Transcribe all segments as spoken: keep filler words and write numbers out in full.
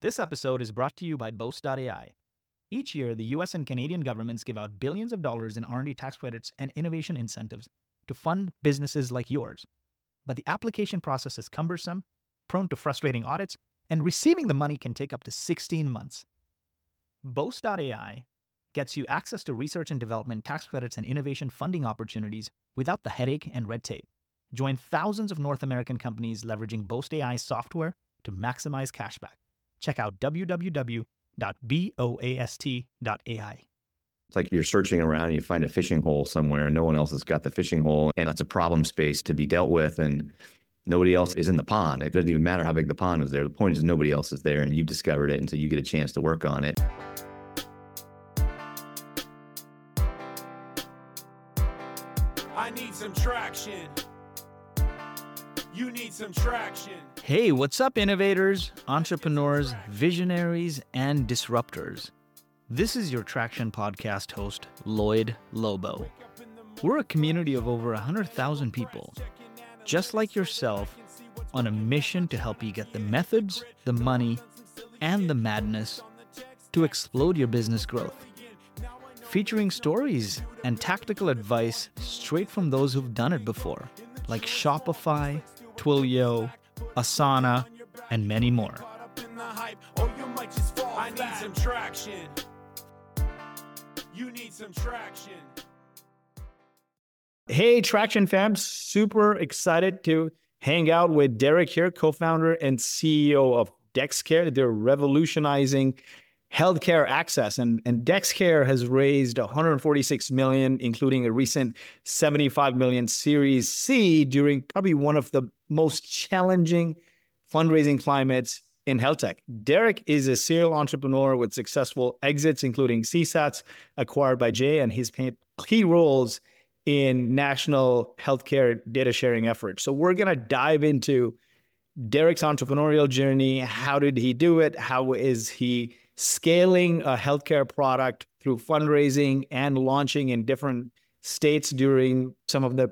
This episode is brought to you by Boast dot A I. Each year, the U S and Canadian governments give out billions of dollars in R and D tax credits and innovation incentives to fund businesses like yours. But the application process is cumbersome, prone to frustrating audits, and receiving the money can take up to sixteen months. Boast dot A I gets you access to research and development tax credits and innovation funding opportunities without the headache and red tape. Join thousands of North American companies leveraging Boast A I software to maximize cashback. Check out w w w dot boast dot A I. It's like you're searching around and you find a fishing hole somewhere and no one else has got the fishing hole, and that's a problem space to be dealt with, and nobody else is in the pond. It doesn't even matter how big the pond is there. The point is nobody else is there and you've discovered it, and so you get a chance to work on it. I need some traction. You need some traction. Hey, what's up, innovators, entrepreneurs, visionaries, and disruptors? This is your Traction Podcast host, Lloyd Lobo. We're a community of over one hundred thousand people, just like yourself, on a mission to help you get the methods, the money, and the madness to explode your business growth. Featuring stories and tactical advice straight from those who've done it before, like Shopify, Twilio, Asana, and many more. I need some traction. You need some traction. Hey, Traction fam, super excited to hang out with Derek here, co-founder and C E O of DexCare. They're revolutionizing healthcare access, and, and DexCare has raised one hundred forty-six million dollars, including a recent seventy-five million dollars Series C during probably one of the most challenging fundraising climates in health tech. Derek is a serial entrepreneur with successful exits, including C SATs acquired by Jay, and he's played key roles in national healthcare data sharing efforts. So we're going to dive into Derek's entrepreneurial journey. How did he do it? How is he scaling a healthcare product through fundraising and launching in different states during some of the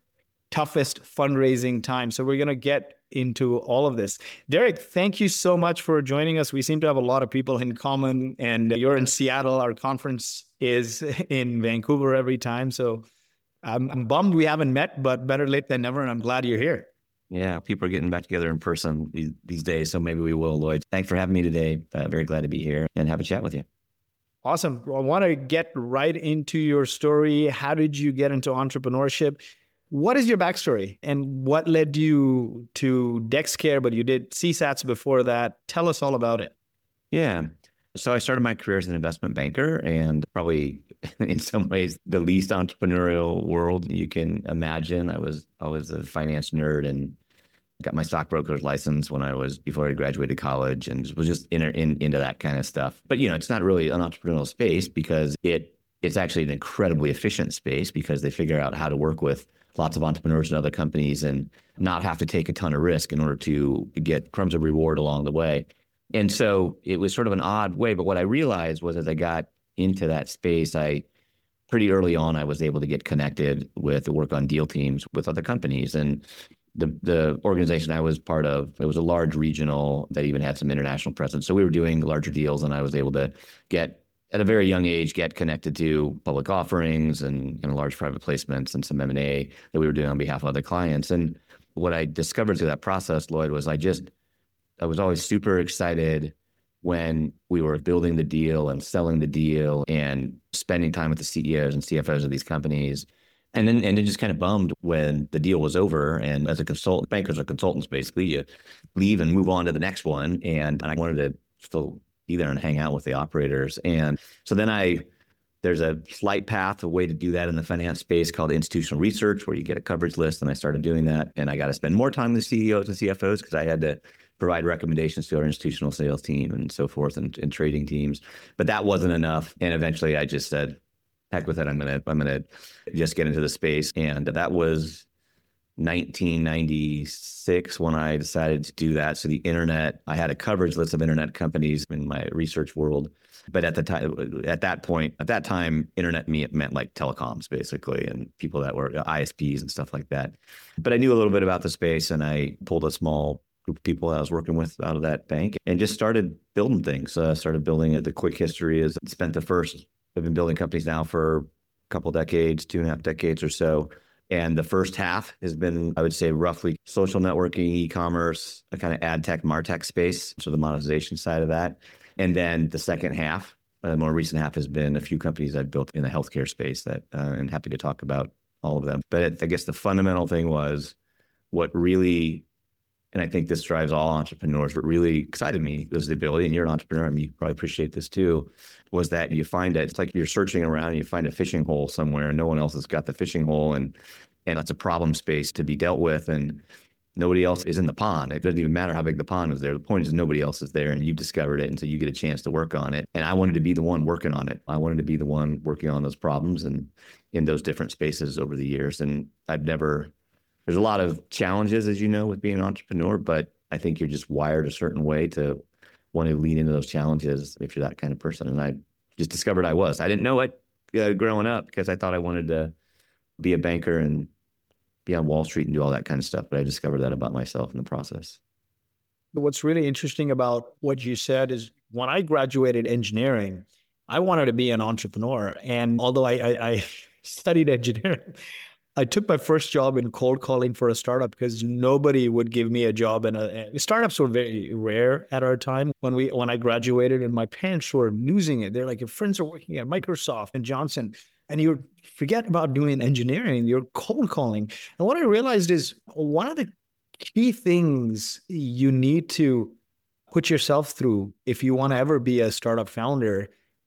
toughest fundraising times? So we're going to get into all of this. Derek, thank you so much for joining us. We seem to have a lot of people in common, and you're in Seattle. Our conference is in Vancouver every time. So I'm, I'm bummed we haven't met, but better late than never. And I'm glad you're here. Yeah, people are getting back together in person these, these days, so maybe we will, Lloyd. Thanks for having me today. Uh, very glad to be here and have a chat with you. Awesome. Well, I want to get right into your story. How did you get into entrepreneurship? What is your backstory, and what led you to DexCare, but you did C SATs before that? Tell us all about it. Yeah. So I started my career as an investment banker, and probably in some ways the least entrepreneurial world you can imagine. I was always a finance nerd and got my stockbroker's license when I was, before I graduated college, and was just in, in into that kind of stuff. But, you know, it's not really an entrepreneurial space because it it's actually an incredibly efficient space because they figure out how to work with lots of entrepreneurs and other companies and not have to take a ton of risk in order to get crumbs of reward along the way. And so it was sort of an odd way. But what I realized was as I got into that space, I pretty early on, I was able to get connected with the work on deal teams with other companies. And the the organization I was part of, it was a large regional that even had some international presence. So we were doing larger deals, and I was able to get, at a very young age, get connected to public offerings and, and large private placements and some M and A that we were doing on behalf of other clients. And what I discovered through that process, Lloyd, was I just, I was always super excited when we were building the deal and selling the deal and spending time with the C E Os and C F Os of these companies. And then and then just kind of bummed when the deal was over. And as a consultant, bankers are consultants, basically, you leave and move on to the next one. And I wanted to still be there and hang out with the operators. And so then I, there's a flight path, a way to do that in the finance space called institutional research, where you get a coverage list. And I started doing that. And I got to spend more time with C E Os and C F Os because I had to provide recommendations to our institutional sales team and so forth, and, and trading teams. But that wasn't enough. And eventually I just said, heck with it, I'm gonna I'm gonna just get into the space. And that was nineteen ninety-six when I decided to do that. So the internet, I had a coverage list of internet companies in my research world. But at the time, at that point, at that time, internet meant like telecoms, basically, and people that were I S Ps and stuff like that. But I knew a little bit about the space, and I pulled a small group of people I was working with out of that bank and just started building things. Uh, started building it. The quick history is spent the first, I've been building companies now for a couple decades, two and a half decades or so. And the first half has been, I would say, roughly social networking, e-commerce, a kind of ad tech, martech space, so the monetization side of that. And then the second half, the more recent half, has been a few companies I've built in the healthcare space that uh, I'm happy to talk about all of them. But it, I guess the fundamental thing was what really, and I think this drives all entrepreneurs, what really excited me was the ability, and you're an entrepreneur, and you probably appreciate this too, was that you find that it's like you're searching around and you find a fishing hole somewhere and no one else has got the fishing hole, and and it's a problem space to be dealt with, and nobody else is in the pond. It doesn't even matter how big the pond is there. The point is nobody else is there, and you've discovered it, and so you get a chance to work on it. And I wanted to be the one working on it. I wanted to be the one working on those problems and in those different spaces over the years. And I've never, there's a lot of challenges, as you know, with being an entrepreneur, but I think you're just wired a certain way to want to lean into those challenges if you're that kind of person. And I just discovered I was. I didn't know it uh, growing up because I thought I wanted to be a banker and be on Wall Street and do all that kind of stuff. But I discovered that about myself in the process. What's really interesting about what you said is when I graduated engineering, I wanted to be an entrepreneur. And although I, I, I studied engineering, I took my first job in cold calling for a startup because nobody would give me a job in a, startups were very rare at our time when we, when I graduated, and my parents were losing it. They're like, your friends are working at Microsoft and Johnson, and you forget about doing engineering, you're cold calling. And what I realized is one of the key things you need to put yourself through if you want to ever be a startup founder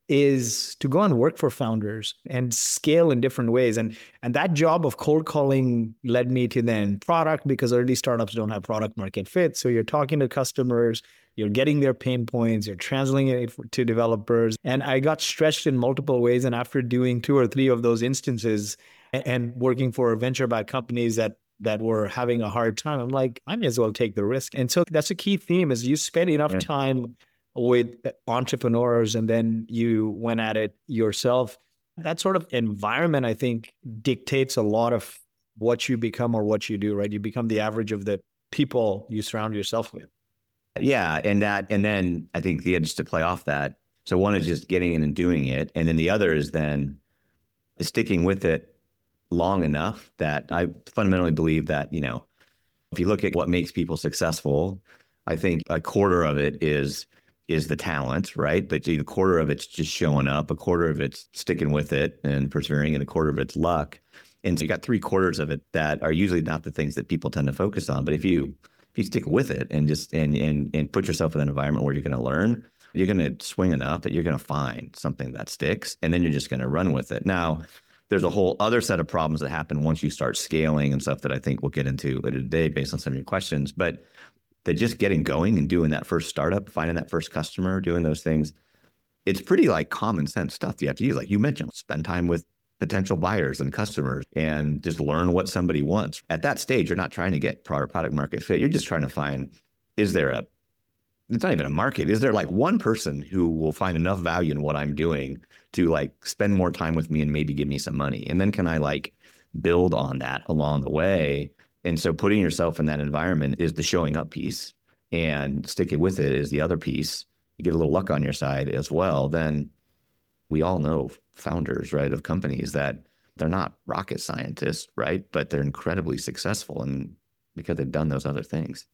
is to go and work for founders and scale in different ways. And, and that job of cold calling led me to then product, because early startups don't have product market fit. So you're talking to customers, you're getting their pain points, you're translating it to developers. And I got stretched in multiple ways. And after doing two or three of those instances and, and working for venture-backed companies that that were having a hard time, I'm like, I may as well take the risk. And so that's a key theme is you spend enough yeah. time with entrepreneurs and then you went at it yourself. That sort of environment, I think, dictates a lot of what you become or what you do, right? You become the average of the people you surround yourself with. Yeah. And that, and then I think the just to play off that. So one is just getting in and doing it. And then the other is then sticking with it long enough that I fundamentally believe that, you know, if you look at what makes people successful, I think a quarter of it is is the talent, right? But a quarter of it's just showing up, a quarter of it's sticking with it and persevering, and a quarter of it's luck. And so you got three quarters of it that are usually not the things that people tend to focus on. But if you if you stick with it and just and and and put yourself in an environment where you're going to learn, you're going to swing enough that you're going to find something that sticks, and then you're just going to run with it. Now, there's a whole other set of problems that happen once you start scaling and stuff that I think we'll get into later today based on some of your questions. But that just getting going and doing that first startup, finding that first customer, doing those things, it's pretty like common sense stuff you have to use. Like you mentioned, spend time with potential buyers and customers and just learn what somebody wants. At that stage, you're not trying to get product product market fit. You're just trying to find, is there a, it's not even a market. Is there like one person who will find enough value in what I'm doing to like spend more time with me and maybe give me some money? And then can I like build on that along the way? And so putting yourself in that environment is the showing up piece, and sticking with it is the other piece. You get a little luck on your side as well. Then we all know founders, right, of companies that they're not rocket scientists, right? But they're incredibly successful, and because they've done those other things.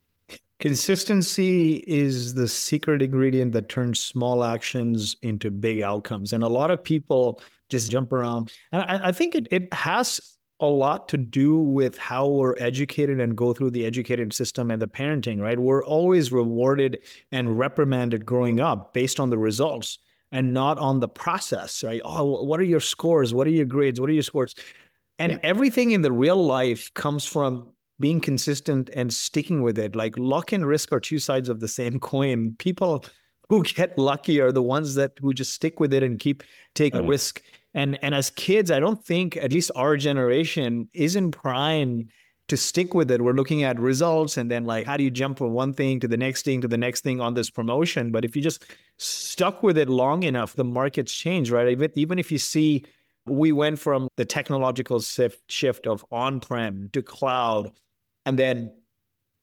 Consistency is the secret ingredient that turns small actions into big outcomes. And a lot of people just jump around. And I, I think it, it has a lot to do with how we're educated and go through the educated system and the parenting, right? We're always rewarded and reprimanded growing up based on the results and not on the process, right? Oh, what are your scores? What are your grades? What are your scores? And yeah. everything in the real life comes from being consistent and sticking with it. Like luck and risk are two sides of the same coin. People who get lucky are the ones that who just stick with it and keep taking oh. risk. And and as kids, I don't think, at least our generation, isn't primed to stick with it. We're looking at results and then like, how do you jump from one thing to the next thing to the next thing on this promotion? But if you just stuck with it long enough, the markets change, right? Even, even if you see, we went from the technological shift, shift of on-prem to cloud, and then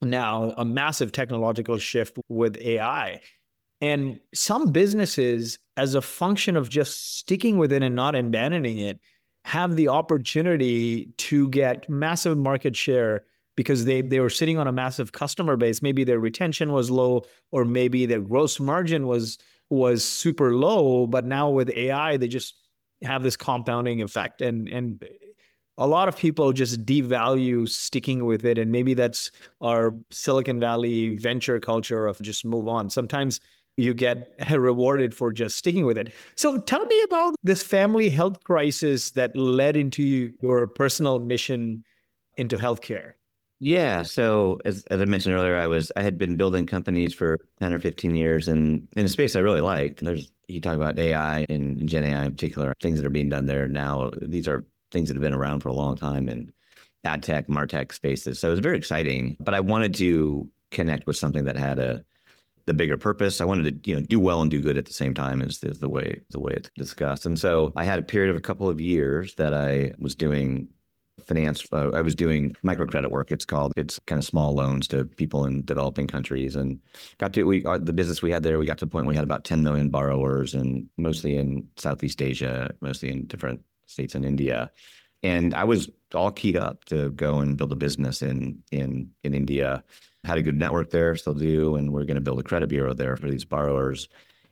now a massive technological shift with A I. And some businesses, as a function of just sticking with it and not abandoning it, have the opportunity to get massive market share because they, they were sitting on a massive customer base. Maybe their retention was low, or maybe their gross margin was, was super low. But now with A I, they just have this compounding effect. And, and a lot of people just devalue sticking with it. And maybe that's our Silicon Valley venture culture of just move on. Sometimes you get rewarded for just sticking with it. So tell me about this family health crisis that led into your personal mission into healthcare. Yeah. So as, as I mentioned earlier, I was I had been building companies for ten or fifteen years, and in a space I really liked. There's you talk about A I and Gen A I in particular, things that are being done there now. These are things that have been around for a long time in ad tech, martech spaces. So it was very exciting. But I wanted to connect with something that had a the bigger purpose. I wanted to, you know, do well and do good at the same time is, is the way the way it's discussed. And so I had a period of a couple of years that I was doing finance. Uh, I was doing microcredit work. It's called. It's kind of small loans to people in developing countries. And got to we uh, the business we had there. We got to the point where we had about ten million borrowers, and mostly in Southeast Asia, mostly in different states in India. And I was all keyed up to go and build a business in in in India. Had a good network there, still do, and we're going to build a credit bureau there for these borrowers.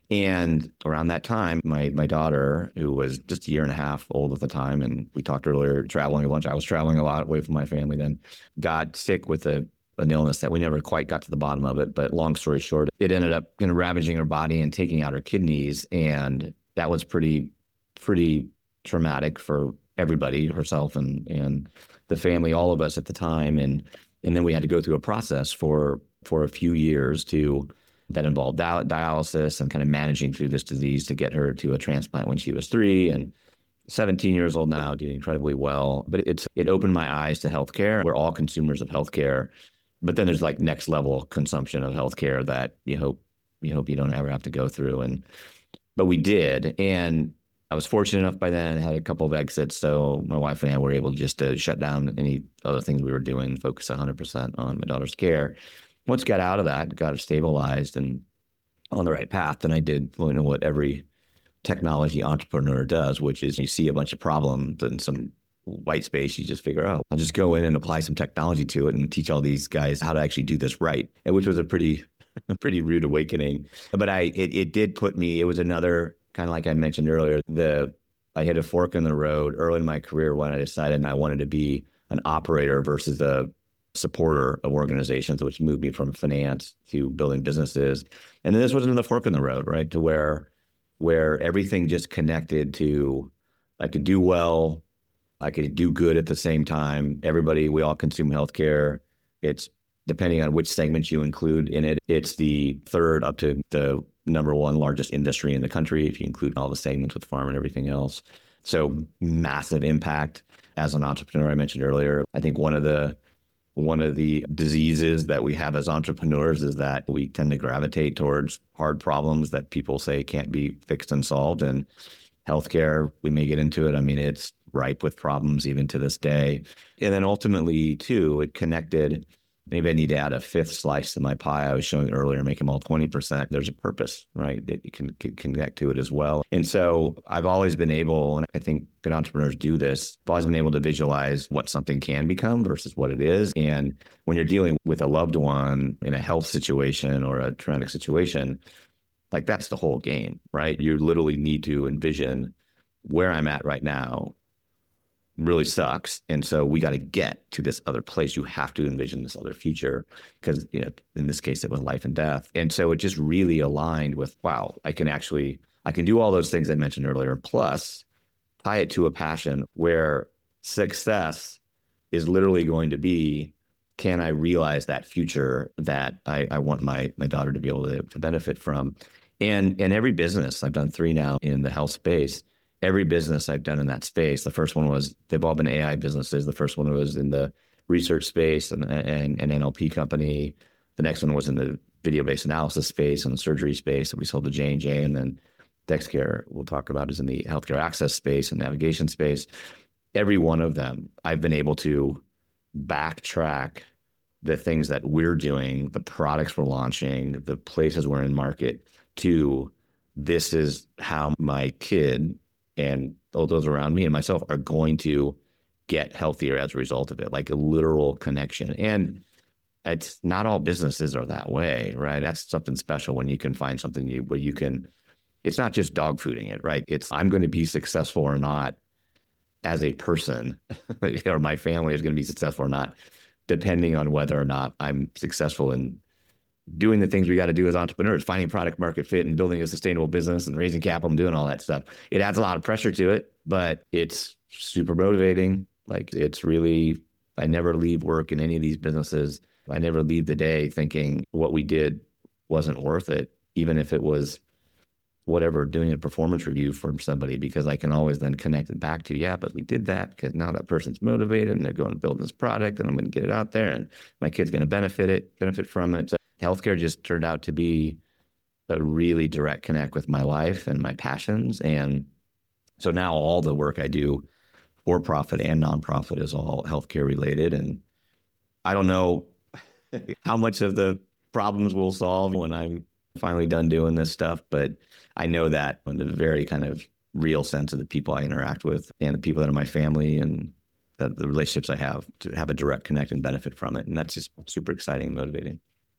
And around that time, my my daughter, who was just a year and a half old at the time, and we talked earlier, traveling a bunch. I was traveling a lot away from my family then, got sick with a, an illness that we never quite got to the bottom of it. But long story short, it ended up kind of ravaging her body and taking out her kidneys. And that was pretty, pretty traumatic for everybody, herself and and the family, all of us at the time. And And then we had to go through a process for for a few years to that involved dial- dialysis and kind of managing through this disease to get her to a transplant when she was three and seventeen years old now, doing incredibly well. But it's it opened my eyes to healthcare. We're all consumers of healthcare, but then there's like next level consumption of healthcare that you hope you hope you don't ever have to go through. And but we did, and I was fortunate enough by then. I had a couple of exits, so my wife and I were able just to shut down any other things we were doing, focus one hundred percent on my daughter's care. Once got out of that, got her stabilized and on the right path, then I did you know, what every technology entrepreneur does, which is you see a bunch of problems and some white space, you just figure, oh, I'll just go in and apply some technology to it and teach all these guys how to actually do this right, and which was a pretty, a pretty rude awakening. But I, it, it did put me, it was another, kind of like I mentioned earlier, the I hit a fork in the road early in my career when I decided I wanted to be an operator versus a supporter of organizations, which moved me from finance to building businesses. And then this was another fork in the road, right? To where where everything just connected to I could do well, I could do good at the same time. Everybody, we all consume healthcare. It's depending on which segments you include in it, it's the third up to the number one largest industry in the country, if you include all the segments with farm and everything else. So massive impact. As an entrepreneur, I mentioned earlier, I think one of the one of the diseases that we have as entrepreneurs is that we tend to gravitate towards hard problems that people say can't be fixed and solved. And healthcare, we may get into it. I mean, it's ripe with problems even to this day. And then ultimately, too, it connected. Maybe I need to add a fifth slice to my pie I was showing earlier, make them all twenty percent. There's a purpose, right? That you can, can connect to it as well. And so I've always been able, and I think good entrepreneurs do this, I've always been able to visualize what something can become versus what it is. And when you're dealing with a loved one in a health situation or a traumatic situation, like that's the whole game, right? You literally need to envision where I'm at right now really sucks. And so we got to get to this other place. You have to envision this other future because, you know, in this case, it was life and death. And so it just really aligned with, wow, I can actually, I can do all those things I mentioned earlier, plus tie it to a passion where success is literally going to be, can I realize that future that I, I want my my daughter to be able to, to benefit from? And in every business, I've done three now in the health space, every business I've done in that space, the first one was, they've all been A I businesses. The first one was in the research space and, and an N L P company. The next one was in the video-based analysis space and the surgery space that we sold to J and J. And then DexCare, we'll talk about, is in the healthcare access space and navigation space. Every one of them, I've been able to backtrack the things that we're doing, the products we're launching, the places we're in market, to this is how my kid and all those around me and myself are going to get healthier as a result of it, like a literal connection. And it's not all businesses are that way, right? That's something special when you can find something you, where you can, it's not just dog fooding it, right? It's I'm going to be successful or not as a person, or my family is going to be successful or not, depending on whether or not I'm successful in doing the things we got to do as entrepreneurs, finding product market fit and building a sustainable business and raising capital and doing all that stuff. It adds a lot of pressure to it, but it's super motivating. Like it's really, I never leave work in any of these businesses. I never leave the day thinking what we did wasn't worth it, even if it was whatever, doing a performance review for somebody, because I can always then connect it back to, yeah, but we did that because now that person's motivated and they're going to build this product and I'm going to get it out there and my kid's going to benefit it, benefit from it. So healthcare just turned out to be a really direct connect with my life and my passions. And so now all the work I do, for profit and nonprofit, is all healthcare related. And I don't know how much of the problems we'll solve when I'm finally done doing this stuff, but I know that in the very kind of real sense of the people I interact with and the people that are my family and the, the relationships I have, to have a direct connect and benefit from it. And that's just super exciting and motivating.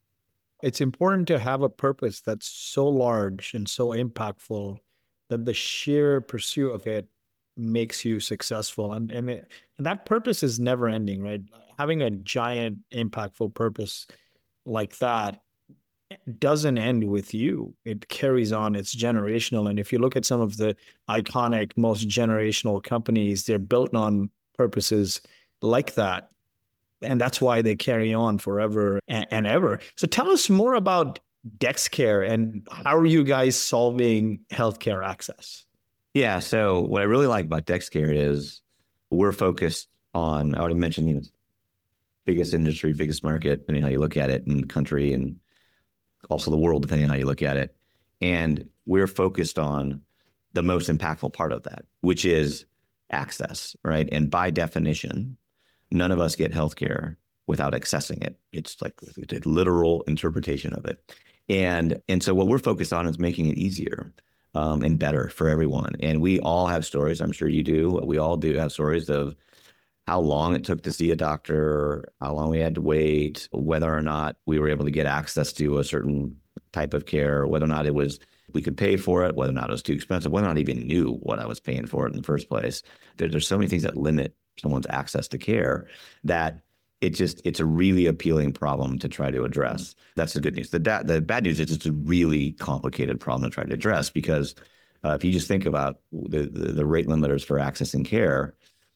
It's important to have a purpose that's so large and so impactful that the sheer pursuit of it makes you successful. And, and, it, and that purpose is never ending, right? Having a giant, impactful purpose like that doesn't end with you. It carries on. It's generational. And if you look at some of the iconic, most generational companies, they're built on purposes like that. And that's why they carry on forever and, and ever. So tell us more about DexCare and how are you guys solving healthcare access? Yeah. So what I really like about DexCare is we're focused on, I already mentioned, you know, biggest industry, biggest market, depending on how you look at it in the country and also the world, depending on how you look at it. And we're focused on the most impactful part of that, which is access, right? And by definition, none of us get healthcare without accessing it. It's like a literal interpretation of it. And, and so what we're focused on is making it easier um, and better for everyone. And we all have stories. I'm sure you do. We all do have stories of how long it took to see a doctor, how long we had to wait, whether or not we were able to get access to a certain type of care, whether or not it was, we could pay for it, whether or not it was too expensive, whether or not I even knew what I was paying for it in the first place. There, there's so many things that limit someone's access to care that it just, it's a really appealing problem to try to address. That's the good news. The, da- the bad news is it's a really complicated problem to try to address because uh, if you just think about the, the, the rate limiters for accessing care,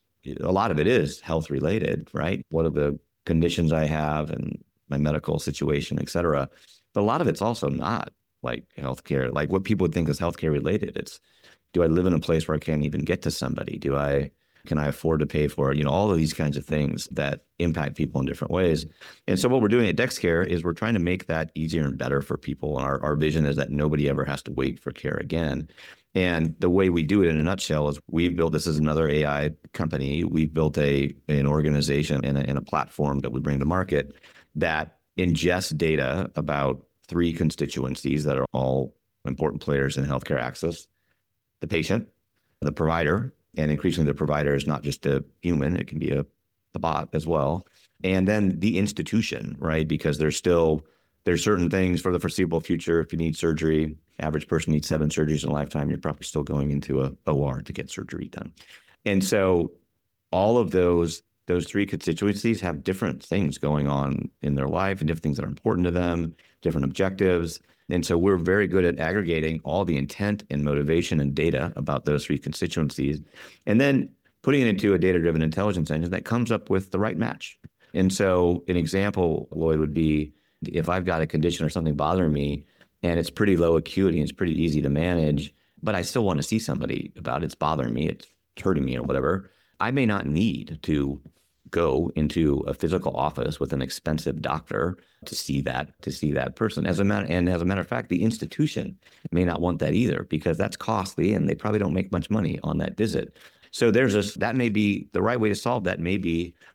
a lot of it is health related, right? What are the conditions I have and my medical situation, et cetera. But a lot of it's also not like healthcare, like what people would think is healthcare related. It's, do I live in a place where I can't even get to somebody? Do I, can I afford to pay for it? You know, all of these kinds of things that impact people in different ways. And so what we're doing at DexCare is we're trying to make that easier and better for people. And our, our vision is that nobody ever has to wait for care again. And the way we do it in a nutshell is we've built, this is another A I company, we've built a an organization and a, and a platform that we bring to market that ingests data about three constituencies that are all important players in healthcare access: the patient, the provider, and increasingly the provider is not just a human, it can be a, a bot as well. And then the institution, right? Because there's still, there's certain things for the foreseeable future. If you need surgery, average person needs seven surgeries in a lifetime, you're probably still going into a O R to get surgery done. And so all of those, those three constituencies have different things going on in their life and different things that are important to them, different objectives. And so we're very good at aggregating all the intent and motivation and data about those three constituencies, and then putting it into a data-driven intelligence engine that comes up with the right match. And so an example, Lloyd, would be if I've got a condition or something bothering me and it's pretty low acuity and it's pretty easy to manage, but I still want to see somebody about it, it's bothering me, it's hurting me or whatever, I may not need to go into a physical office with an expensive doctor to see that, to see that person. As a matter, and as a matter of fact, the institution may not want that either because that's costly and they probably don't make much money on that visit. So there's a, that may be the right way to solve that may be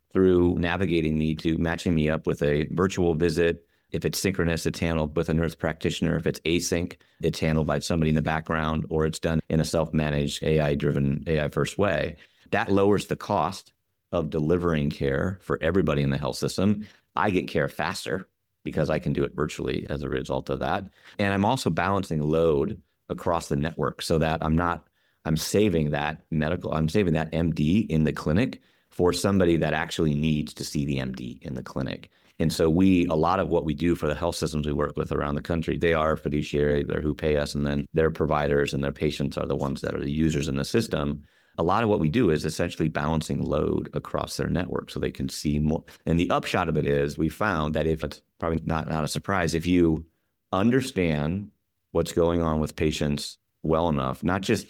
through navigating me to matching me up with a virtual visit. If it's synchronous, it's handled with a nurse practitioner. If it's async, it's handled by somebody in the background, or it's done in a self-managed, A I-driven, A I-first way. That lowers the cost of delivering care for everybody in the health system. I get care faster because I can do it virtually as a result of that. And I'm also balancing load across the network so that I'm not, I'm saving that medical, I'm saving that M D in the clinic for somebody that actually needs to see the M D in the clinic. And so we, a lot of what we do for the health systems we work with around the country, they are fiduciary, they're who pay us, and then their providers and their patients are the ones that are the users in the system. A lot of what we do is essentially balancing load across their network so they can see more. And the upshot of it is we found that if it's probably not, not a surprise, if you understand what's going on with patients well enough, not just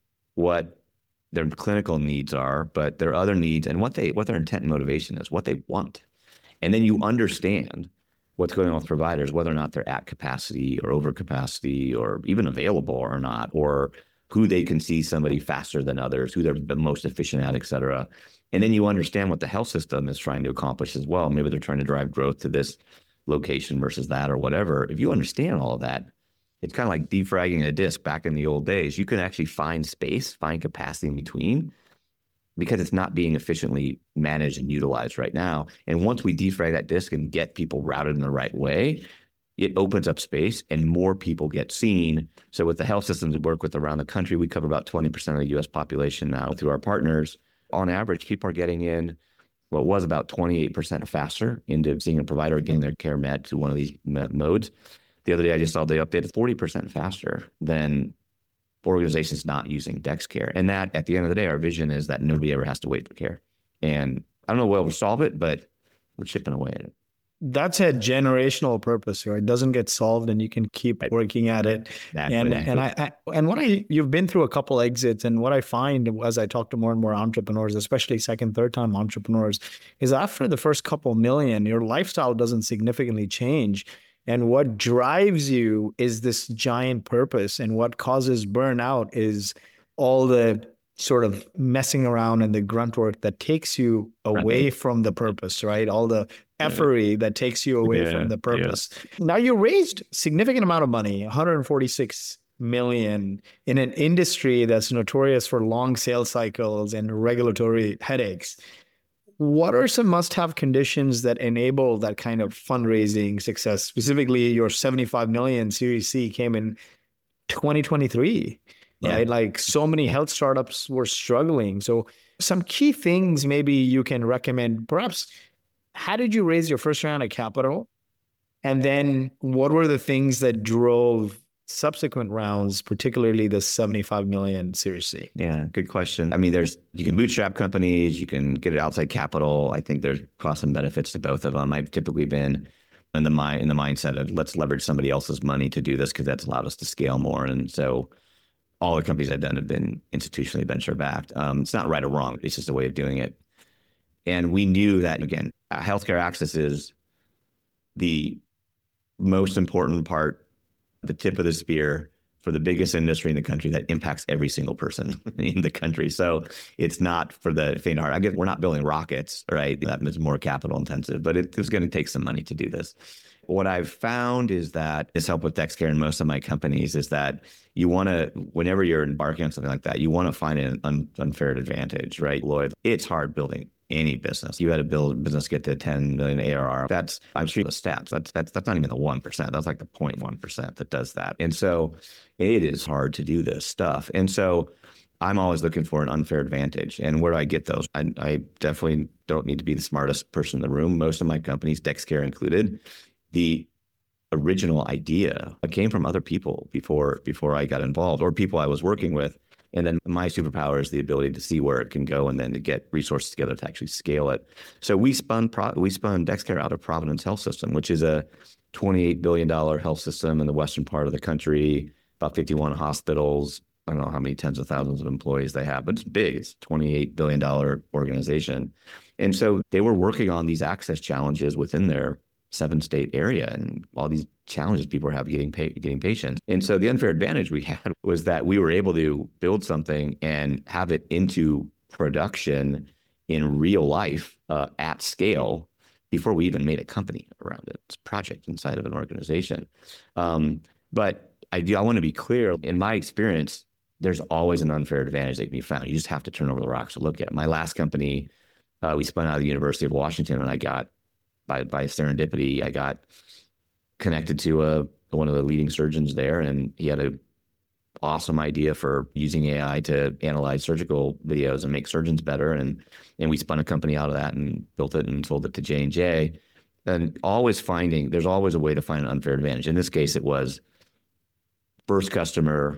what their clinical needs are, but their other needs and what they what their intent and motivation is, what they want. And then you understand what's going on with providers, whether or not they're at capacity or over capacity or even available or not, or who they can see somebody faster than others, who they're the most efficient at, et cetera. And then you understand what the health system is trying to accomplish as well. Maybe they're trying to drive growth to this location versus that or whatever. If you understand all of that, it's kind of like defragging a disk back in the old days. You can actually find space, find capacity in between because it's not being efficiently managed and utilized right now. And once we defrag that disk and get people routed in the right way, it opens up space and more people get seen. So with the health systems we work with around the country, we cover about twenty percent of the U S population now through our partners. On average, people are getting in what was about twenty-eight percent faster into seeing a provider, getting their care met to one of these modes. The other day, I just saw they updated forty percent faster than organizations not using DexCare. And that, at the end of the day, our vision is that nobody ever has to wait for care. And I don't know what will solve it, but we're chipping away at it. That's a generational purpose here. It doesn't get solved, and you can keep working at it. Exactly. And and I, I and what I you've been through a couple exits, and what I find as I talk to more and more entrepreneurs, especially second, third time entrepreneurs, is after the first couple million, your lifestyle doesn't significantly change. And what drives you is this giant purpose. And what causes burnout is all the sort of messing around and the grunt work that takes you away right. from the purpose, right? All the effery that takes you away yeah, from the purpose. Yeah. Now you raised significant amount of money, one hundred forty-six million, in an industry that's notorious for long sales cycles and regulatory headaches. What are some must-have conditions that enable that kind of fundraising success? Specifically, your seventy-five million Series C came in twenty twenty-three, yeah. right? Like so many health startups were struggling. So some key things maybe you can recommend. Perhaps, how did you raise your first round of capital? And then what were the things that drove subsequent rounds, particularly the seventy-five million Series C? Yeah, good question. I mean, there's, you can bootstrap companies, you can get outside capital. I think there's costs and benefits to both of them. I've typically been in the mind, in the mindset of let's leverage somebody else's money to do this because that's allowed us to scale more. And so all the companies I've done have been institutionally venture backed. Um, it's not right or wrong. It's just a way of doing it. And we knew that, again, healthcare access is the most important part, the tip of the spear for the biggest industry in the country that impacts every single person in the country. So it's not for the faint of heart. I guess we're not building rockets, right? That is more capital intensive, but it, it's going to take some money to do this. What I've found is that this help with DexCare and most of my companies is that you want to, whenever you're embarking on something like that, you want to find an un, unfair advantage, right, Lloyd? It's hard building any business. You had to build a business, get to ten million A R R. That's, I'm sure the stats, that's, that's, that's not even the one percent. That's like the zero point one percent that does that. And so it is hard to do this stuff. And so I'm always looking for an unfair advantage. And where do I get those? I, I definitely don't need to be the smartest person in the room. Most of my companies, DexCare included, the original idea came from other people before, before I got involved, or people I was working with. And then my superpower is the ability to see where it can go and then to get resources together to actually scale it. So we spun Pro- we spun DexCare out of Providence Health System, which is a twenty-eight billion dollars health system in the western part of the country, about fifty-one hospitals. I don't know how many tens of thousands of employees they have, but it's big. It's a twenty-eight billion dollars organization. And so they were working on these access challenges within their seven state area and all these challenges people have getting pay, getting patients. And so the unfair advantage we had was that we were able to build something and have it into production in real life uh, at scale before we even made a company around it. It's a project inside of an organization. Um, but I do, I want to be clear, in my experience, there's always an unfair advantage that can be found. You just have to turn over the rocks to look at it. My last company, uh, we spun out of the University of Washington, and I got, by, by serendipity, I got connected to a, one of the leading surgeons there, and he had a awesome idea for using A I to analyze surgical videos and make surgeons better. And, and we spun a company out of that and built it and sold it to J and J. And always finding, there's always a way to find an unfair advantage. In this case, it was first customer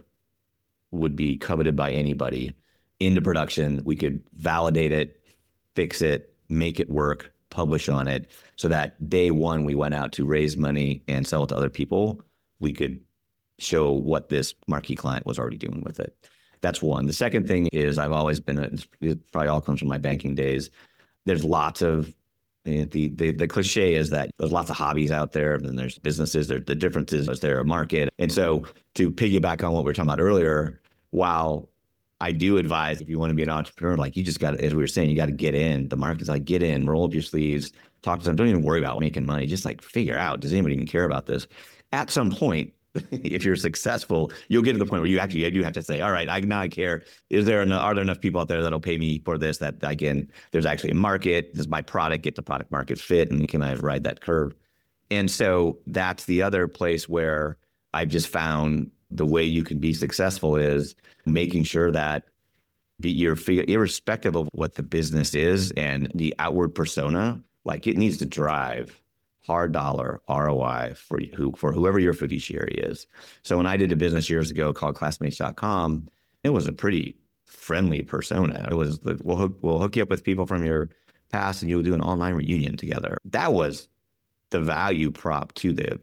would be coveted by anybody into production. We could validate it, fix it, make it work, publish on it, so that day one we went out to raise money and sell it to other people. We could show what this marquee client was already doing with it. That's one. The second thing is I've always been, a, it probably all comes from my banking days. There's lots of, the, the the cliche is that there's lots of hobbies out there, and there's businesses. There, the difference is, is there a market? And so to piggyback on what we were talking about earlier, while I do advise if you want to be an entrepreneur, like you just got to, as we were saying, you got to get in. The market's like, get in, roll up your sleeves, talk to them. Don't even worry about making money. Just like figure out, does anybody even care about this? At some point, if you're successful, you'll get to the point where you actually do have to say, all right, I now I care. Is there enough, are there enough people out there that'll pay me for this, that I can, there's actually a market, does my product get the product market fit, and can I ride that curve? And so that's the other place where I've just found the way you can be successful is making sure that you're, irrespective of what the business is and the outward persona, like it needs to drive hard dollar R O I for who for whoever your fiduciary is. So when I did a business years ago called classmates dot com, it was a pretty friendly persona. It was the, we'll hook, we'll hook you up with people from your past and you'll do an online reunion together. That was the value prop to the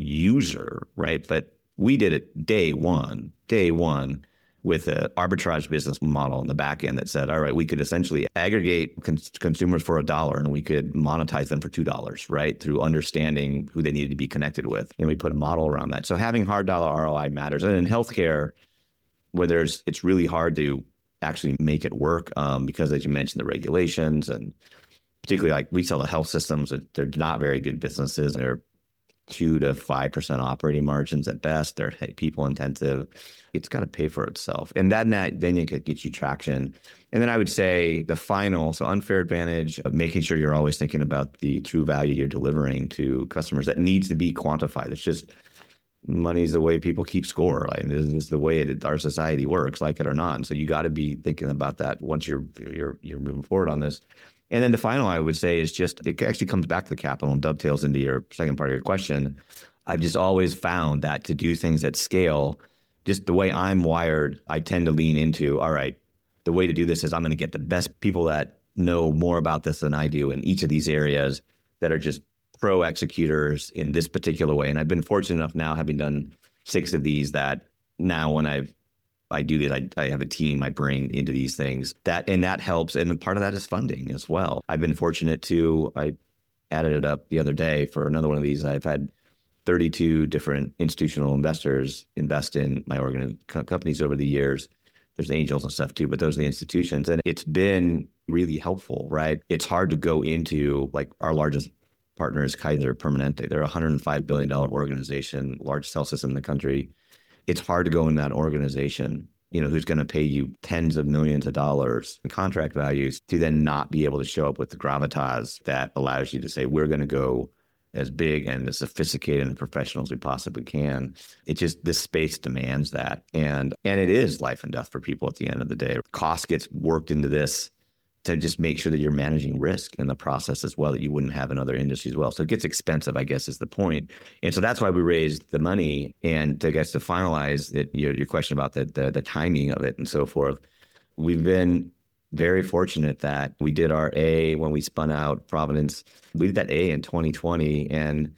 user, right? But we did it day one, day one with an arbitrage business model in the back end that said, all right, we could essentially aggregate cons- consumers for a dollar and we could monetize them for two dollars, right? Through understanding who they needed to be connected with. And we put a model around that. So having hard dollar R O I matters. And in healthcare, where there's, it's really hard to actually make it work um, because as you mentioned, the regulations and particularly like we sell to health systems, they're not very good businesses. They're two to five percent operating margins at best. They're people intensive. It's got to pay for itself. And then that, then it could get you traction. And then I would say the final, so unfair advantage of making sure you're always thinking about the true value you're delivering to customers that needs to be quantified. It's just, money's the way people keep score. Like this is the way it, our society works, like it or not. And so you got to be thinking about that once you're, you're, you're moving forward on this. And then the final, I would say, is just, it actually comes back to the capital and dovetails into your second part of your question. I've just always found that to do things at scale, just the way I'm wired, I tend to lean into, all right, the way to do this is I'm going to get the best people that know more about this than I do in each of these areas that are just pro executors in this particular way. And I've been fortunate enough now, having done six of these, that now when I've I do this. I, I have a team I bring into these things that, and that helps. And part of that is funding as well. I've been fortunate to, I added it up the other day for another one of these. I've had thirty-two different institutional investors invest in my organ companies over the years. There's angels and stuff too, but those are the institutions. And it's been really helpful, right? It's hard to go into, like our largest partner is Kaiser Permanente. They're a one hundred five billion dollars organization, largest health system in the country. It's hard to go in that organization, you know, who's going to pay you tens of millions of dollars in contract values to then not be able to show up with the gravitas that allows you to say, we're going to go as big and as sophisticated and professional as we possibly can. It just, this space demands that. And, and it is life and death for people at the end of the day. Cost gets worked into this to just make sure that you're managing risk in the process as well, that you wouldn't have in other industries as well. So it gets expensive, I guess, is the point. And so that's why we raised the money. And to guess to finalize it, your, your question about the, the the timing of it and so forth, we've been very fortunate that we did our A when we spun out Providence. We did that A in twenty twenty. And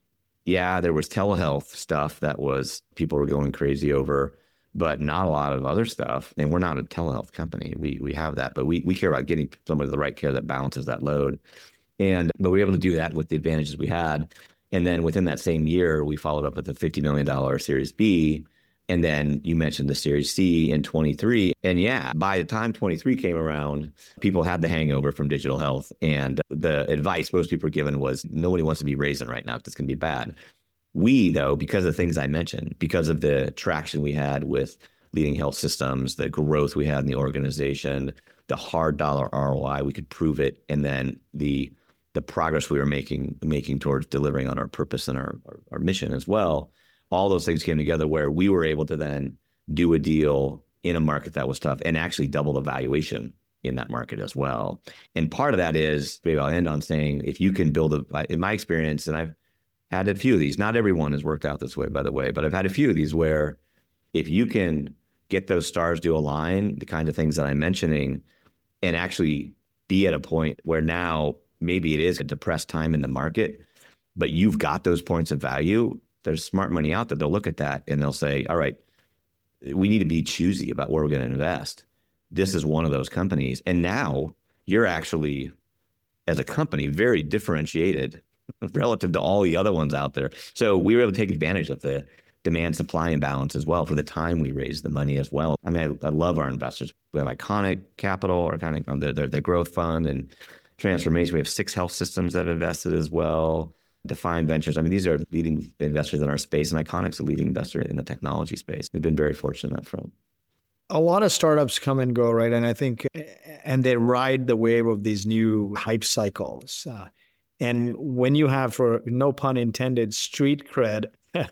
yeah, there was telehealth stuff that was, people were going crazy over, but not a lot of other stuff. And we're not a telehealth company. We we have that, but we we care about getting somebody the right care that balances that load. And but we were able to do that with the advantages we had. And then within that same year, we followed up with a fifty million dollars Series B And then you mentioned the Series C in twenty-three. And yeah, by the time twenty-three came around, people had the hangover from digital health. And the advice most people were given was nobody wants to be raising right now because it's going to be bad. We, though, because of the things I mentioned, because of the traction we had with leading health systems, the growth we had in the organization, the hard dollar R O I, we could prove it. And then the the progress we were making making towards delivering on our purpose and our, our, our mission as well. All those things came together where we were able to then do a deal in a market that was tough and actually double the valuation in that market as well. And part of that is, maybe I'll end on saying, if you can build a, in my experience, and I've had a few of these, not everyone has worked out this way, by the way, but I've had a few of these where if you can get those stars to align, the kind of things that I'm mentioning, and actually be at a point where now maybe it is a depressed time in the market, but you've got those points of value. There's smart money out there. They'll look at that and they'll say, all right, we need to be choosy about where we're going to invest. This is one of those companies. And now you're actually, as a company, very differentiated relative to all the other ones out there. So we were able to take advantage of the demand supply imbalance as well for the time we raised the money as well. I mean, I, I love our investors. We have Iconic Capital, or kind of their, their, their growth fund and transformation. We have six health systems that have invested as well. Define Ventures. I mean, these are leading investors in our space, and Iconic's a leading investor in the technology space. We've been very fortunate on that front. A lot of startups come and go, right? And I think, and they ride the wave of these new hype cycles. Uh, and when you have, for no pun intended, street cred,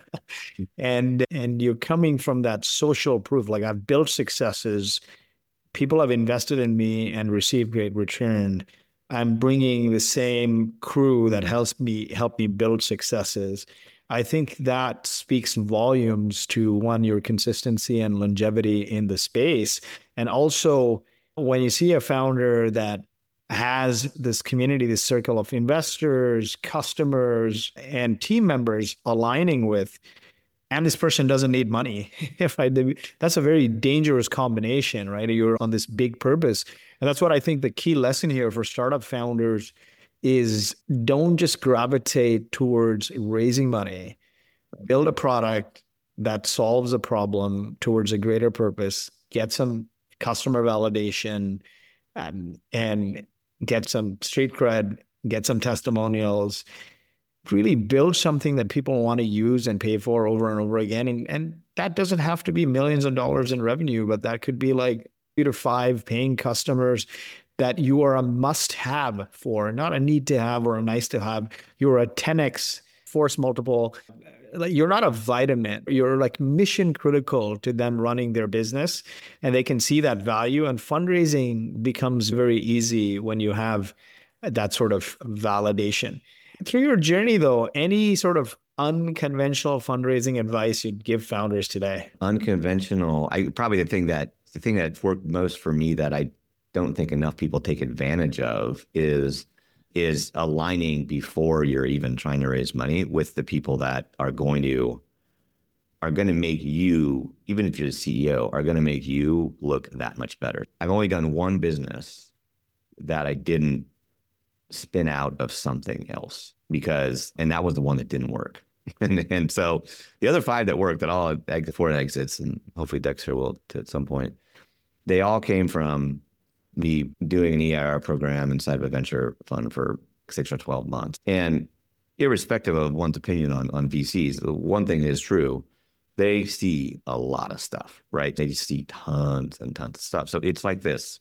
and and you're coming from that social proof, like I've built successes, people have invested in me and received great return. I'm bringing the same crew that helps me help me build successes. I think that speaks volumes to, one, your consistency and longevity in the space. And also, when you see a founder that has this community, this circle of investors, customers, and team members aligning with, and this person doesn't need money. If I do, that's a very dangerous combination, right? You're on this big purpose. And that's what I think the key lesson here for startup founders is: don't just gravitate towards raising money. Build a product that solves a problem towards a greater purpose, get some customer validation, and, and get some street cred, get some testimonials. Really build something that people want to use and pay for over and over again. And, and that doesn't have to be millions of dollars in revenue, but that could be like three to five paying customers that you are a must-have for, not a need-to-have or a nice-to-have. You're a ten X force multiple. Like, you're not a vitamin. You're like mission critical to them running their business, and they can see that value. And fundraising becomes very easy when you have that sort of validation. Through your journey, though, any sort of unconventional fundraising advice you'd give founders today? Unconventional, I probably the thing that the thing that's worked most for me that I don't think enough people take advantage of is is aligning before you're even trying to raise money with the people that are going to are going to make you, even if you're the C E O, are going to make you look that much better. I've only done one business that I didn't spin out of something else, because, and that was the one that didn't work. and, and so the other five that worked, that all four exits, and hopefully Dexter will to, at some point, they all came from me doing an E I R program inside of a venture fund for six or twelve months. And irrespective of one's opinion on, on V Cs, the one thing is true: they see a lot of stuff, right? They just see tons and tons of stuff. So it's like this.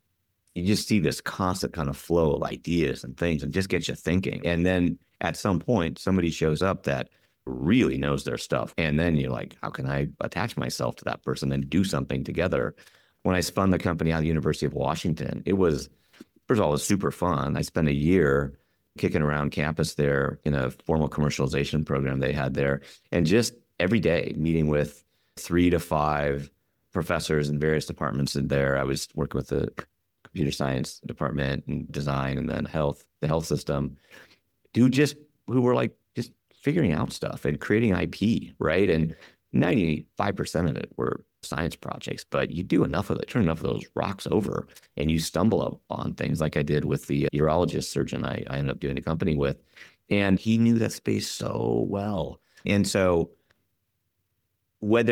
You just see this constant kind of flow of ideas and things, and just gets you thinking. And then at some point, somebody shows up that really knows their stuff. And then you're like, how can I attach myself to that person and do something together? When I spun the company out of the University of Washington, it was, first of all, it was super fun. I spent a year kicking around campus there in a formal commercialization program they had there. And just every day meeting with three to five professors in various departments in there. I was working with the computer science department and design, and then health, the health system, dude, just who were like just figuring out stuff and creating I P, right? And ninety-five percent of it were science projects, but you do enough of it, turn enough of those rocks over, and you stumble on things like I did with the urologist surgeon I, I ended up doing a company with. And he knew that space so well. And so whether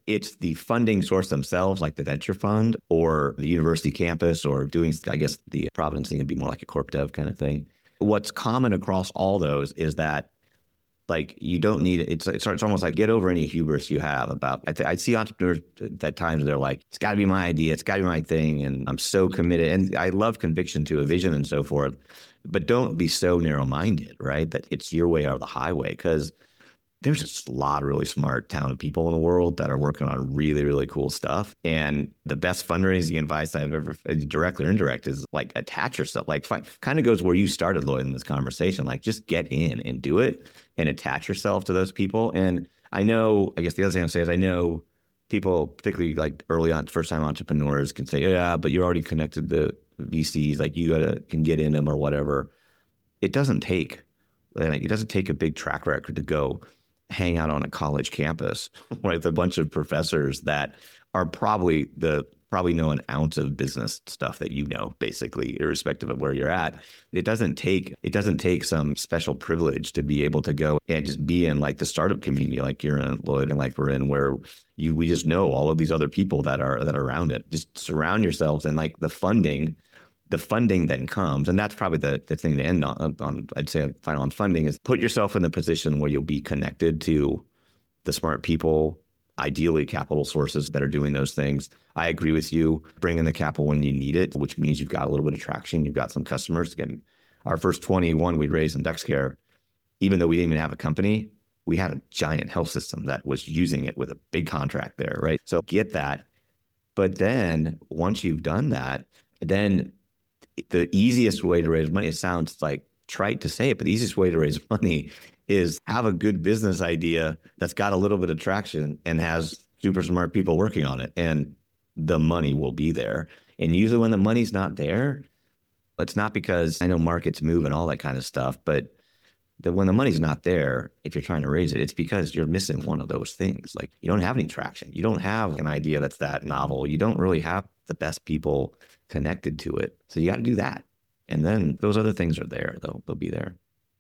it's the funding source themselves, like the venture fund or the university campus or doing, I guess the Providence thing would be more like a corp dev kind of thing. What's common across all those is that like you don't need it. It's, it's, it's almost like get over any hubris you have about, I, th- I see entrepreneurs at times they're like, it's gotta be my idea. It's gotta be my thing. And I'm so committed. And I love conviction to a vision and so forth, but don't be so narrow-minded, right? That it's your way or the highway. Cause there's just a lot of really smart, talented people in the world that are working on really, really cool stuff. And the best fundraising advice I've ever, direct or indirect, is like attach yourself. Like kind of goes where you started, Lloyd, in this conversation. Like just get in and do it and attach yourself to those people. And I know, I guess the other thing I'll say is I know people, particularly like early on, first-time entrepreneurs can say, yeah, but you're already connected to V Cs. Like you gotta can get in them or whatever. It doesn't take, like, it doesn't take a big track record to go hang out on a college campus with a bunch of professors that are probably the probably know an ounce of business stuff that you know, basically, irrespective of where you're at. It doesn't take it doesn't take some special privilege to be able to go and just be in like the startup community, like you're in, Lloyd, and like we're in, where you we just know all of these other people that are that are around it. Just surround yourselves, and like the funding. The funding then comes, and that's probably the, the thing to end on, on, I'd say, final on funding, is put yourself in the position where you'll be connected to the smart people, ideally capital sources that are doing those things. I agree with you. Bring in the capital when you need it, which means you've got a little bit of traction. You've got some customers. Again, our first twenty-one we raised in DexCare, even though we didn't even have a company, we had a giant health system that was using it with a big contract there, right? So get that. But then once you've done that, then the easiest way to raise money, it sounds like trite to say it, but the easiest way to raise money is have a good business idea that's got a little bit of traction and has super smart people working on it, and the money will be there. And usually when the money's not there, it's not because, I know markets move and all that kind of stuff, but the, when the money's not there, if you're trying to raise it, it's because you're missing one of those things. Like you don't have any traction. You don't have an idea that's that novel. You don't really have the best people connected to it. So you got to do that. And then those other things are there. They'll, they'll be there.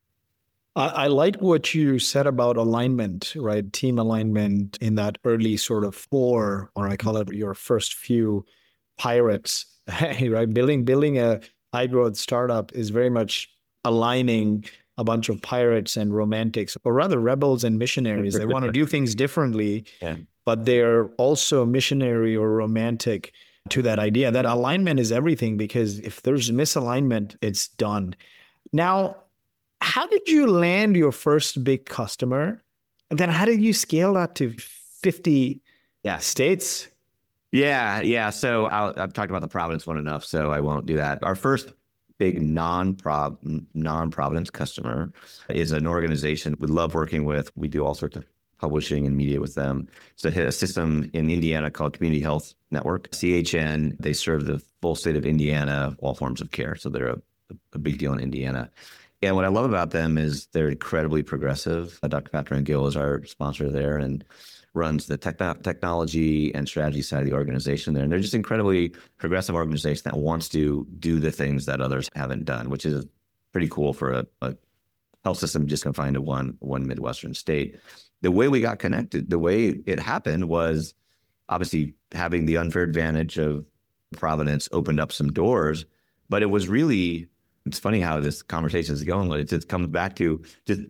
I, I like what you said about alignment, right? Team alignment in that early sort of four, or I call it your first few pirates, right? Building, building a high growth startup is very much aligning a bunch of pirates and romantics, or rather rebels and missionaries. They want to do things differently, yeah. But they're also missionary or romantic to that idea. That alignment is everything, because if there's misalignment, it's done. Now, how did you land your first big customer? And then how did you scale that to fifty yeah. states? Yeah, yeah. So I'll, I've talked about the Providence one enough, so I won't do that. Our first big non-Prov, non-Providence customer is an organization we love working with. We do all sorts of publishing and media with them. It's a, a system in Indiana called Community Health Network, C H N. They serve the full state of Indiana, all forms of care. So they're a, a big deal in Indiana. And what I love about them is they're incredibly progressive. Uh, Doctor Catherine Gill is our sponsor there and runs the tech, technology and strategy side of the organization there. And they're just incredibly progressive organization that wants to do the things that others haven't done, which is pretty cool for a, a health system just confined to one, one Midwestern state. The way we got connected, the way it happened was obviously having the unfair advantage of Providence opened up some doors, but it was really, it's funny how this conversation is going. It just comes back to just,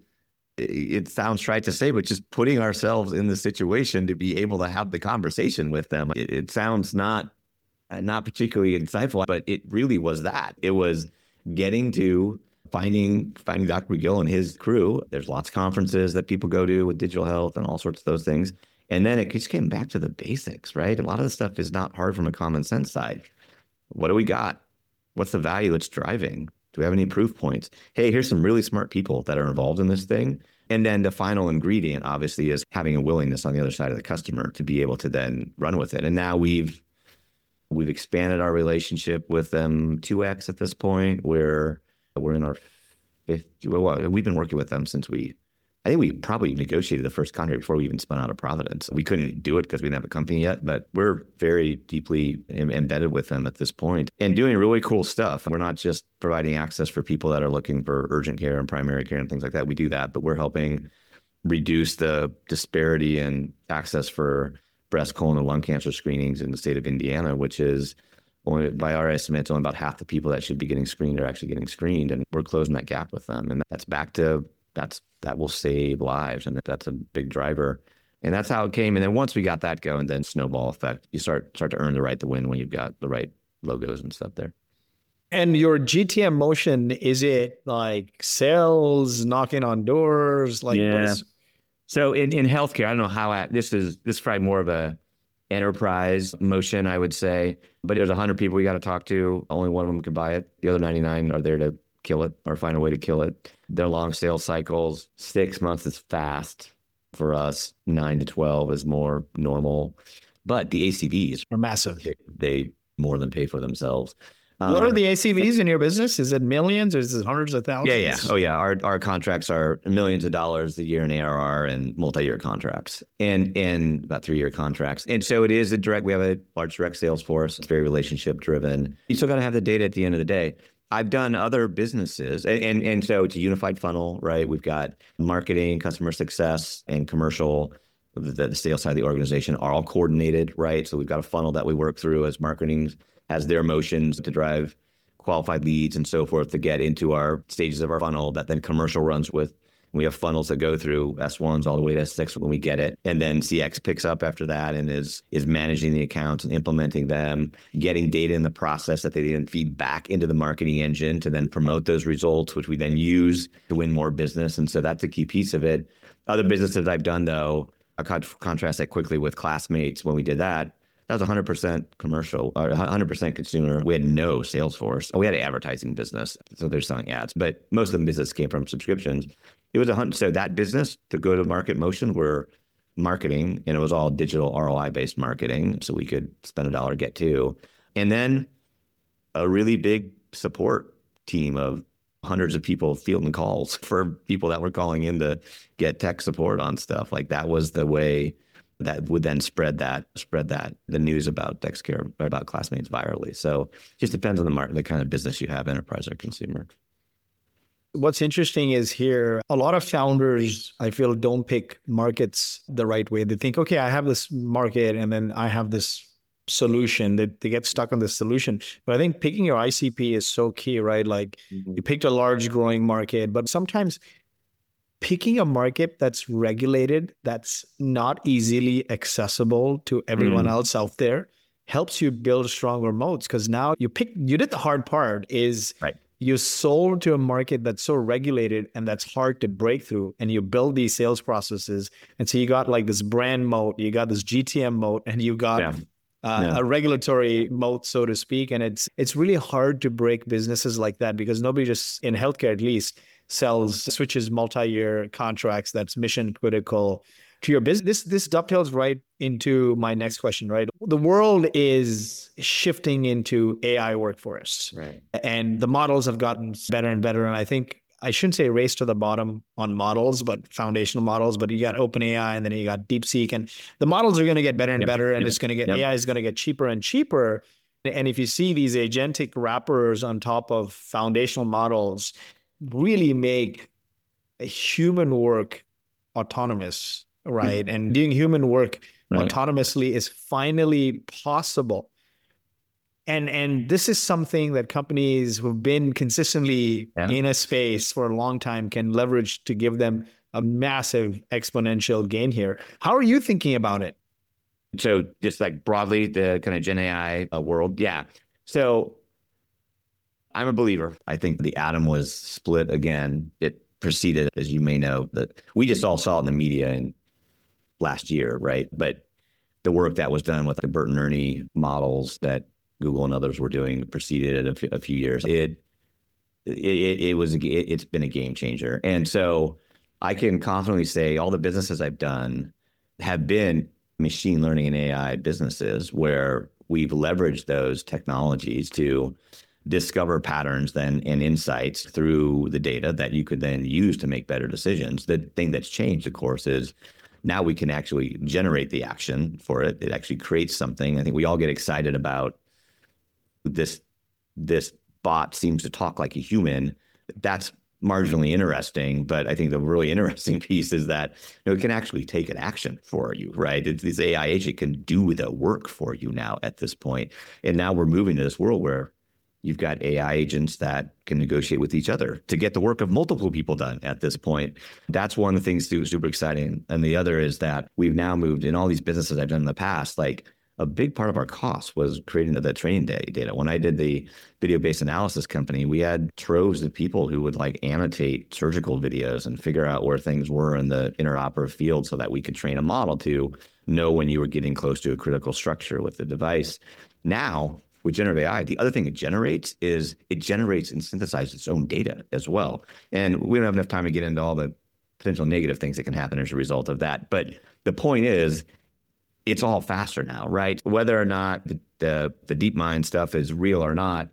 it sounds trite to say, but just putting ourselves in the situation to be able to have the conversation with them. It, it sounds not, not particularly insightful, but it really was that. It was getting to Finding finding Doctor McGill and his crew. There's lots of conferences that people go to with digital health and all sorts of those things. And then it just came back to the basics, right? A lot of the stuff is not hard from a common sense side. What do we got? What's the value it's driving? Do we have any proof points? Hey, here's some really smart people that are involved in this thing. And then the final ingredient, obviously, is having a willingness on the other side of the customer to be able to then run with it. And now we've we've expanded our relationship with them two X at this point, where we're in our fifth, well, we've been working with them since we, I think we probably negotiated the first contract before we even spun out of Providence. We couldn't do it because we didn't have a company yet, but we're very deeply em- embedded with them at this point and doing really cool stuff. We're not just providing access for people that are looking for urgent care and primary care and things like that. We do that, but we're helping reduce the disparity in access for breast, colon, and lung cancer screenings in the state of Indiana, which is only, by our estimates, only about half the people that should be getting screened are actually getting screened, and we're closing that gap with them. And that's back to that's that will save lives, and that's a big driver. And that's how it came. And then once we got that going, then snowball effect. You start start to earn the right to win when you've got the right logos and stuff there. And your G T M motion, is it like sales, knocking on doors? Like, yeah. What is... So in, in healthcare, I don't know how I, this is this is probably more of a enterprise motion, I would say. But there's one hundred people we got to talk to. Only one of them can buy it. The other ninety-nine are there to kill it or find a way to kill it. They're long sales cycles. Six months is fast for us. Nine to twelve is more normal. But the A C Vs are massive. They, they more than pay for themselves. What are the A C Vs in your business? Is it millions or is it hundreds of thousands? Yeah, yeah. Oh, yeah. Our our contracts are millions of dollars a year in A R R and multi-year contracts and, and about three-year contracts. And so it is a direct, we have a large direct sales force. It's very relationship driven. You still got to have the data at the end of the day. I've done other businesses. And, and, and so it's a unified funnel, right? We've got marketing, customer success, and commercial. The, the sales side of the organization are all coordinated, right? So we've got a funnel that we work through as marketing has their motions to drive qualified leads and so forth to get into our stages of our funnel that then commercial runs with. We have funnels that go through S ones all the way to S six when we get it. And then C X picks up after that and is is managing the accounts and implementing them, getting data in the process that they then feed back into the marketing engine to then promote those results, which we then use to win more business. And so that's a key piece of it. Other businesses I've done, though, I'll contrast that quickly with Classmates when we did that. That was one hundred percent commercial, or one hundred percent consumer. We had no sales force. We had an advertising business, so they're selling ads, but most of the business came from subscriptions. It was a hundred. So that business, the go-to-market motion, were marketing, and it was all digital R O I-based marketing, so we could spend a dollar, get two. And then a really big support team of hundreds of people fielding calls for people that were calling in to get tech support on stuff. Like that was the way that would then spread that, spread that, the news about DexCare, about Classmates virally. So it just depends on the market, the kind of business you have, enterprise or consumer. What's interesting is here, a lot of founders, I feel, don't pick markets the right way. They think, okay, I have this market and then I have this solution. They, they get stuck on this solution. But I think picking your I C P is so key, right? Like mm-hmm. you picked a large growing market, but sometimes picking a market that's regulated, that's not easily accessible to everyone mm. else out there, helps you build stronger moats. Because now you pick, you did the hard part is right. You sold to a market that's so regulated and that's hard to break through, and you build these sales processes. And so you got like this brand moat, you got this G T M moat, and you got yeah. Uh, yeah. a regulatory moat, so to speak. And it's it's really hard to break businesses like that because nobody just, in healthcare at least, sells, switches multi-year contracts that's mission critical to your business. This, this dovetails right into my next question, right? The world is shifting into A I workforce. Right. And the models have gotten better and better. And I think, I shouldn't say race to the bottom on models, but foundational models, but you got OpenAI and then you got DeepSeek, and the models are going to get better and yep. better. And yep. it's going to get, yep. A I is going to get cheaper and cheaper. And if you see these agentic wrappers on top of foundational models, really make human work autonomous, right? Mm. And doing human work right. autonomously is finally possible. And and this is something that companies who've been consistently yeah. in a space for a long time can leverage to give them a massive exponential gain here. How are you thinking about it? So just like broadly, the kind of Gen A I uh, world, yeah. So I'm a believer. I think the atom was split again. It proceeded, as you may know, that we just all saw it in the media in last year, right? But the work that was done with the Bert and Ernie models that Google and others were doing preceded it a, f- a few years. It, it, it was, it, it's been a game changer. And so I can confidently say all the businesses I've done have been machine learning and A I businesses where we've leveraged those technologies to discover patterns then and insights through the data that you could then use to make better decisions. The thing that's changed, of course, is now we can actually generate the action for it. It actually creates something. I think we all get excited about this. This bot seems to talk like a human. That's marginally interesting, but I think the really interesting piece is that you know, it can actually take an action for you, right? It's, this A I agent can do the work for you now at this point. And now we're moving to this world where you've got A I agents that can negotiate with each other to get the work of multiple people done at this point. That's one of the things too, super exciting. And the other is that we've now moved in all these businesses I've done in the past, like a big part of our cost was creating the, the training day data. When I did the video-based analysis company, we had troves of people who would like annotate surgical videos and figure out where things were in the interoperative field so that we could train a model to know when you were getting close to a critical structure with the device. Now, with generative A I, the other thing it generates is it generates and synthesizes its own data as well. And we don't have enough time to get into all the potential negative things that can happen as a result of that. But the point is, it's all faster now, right? Whether or not the, the, the DeepMind stuff is real or not,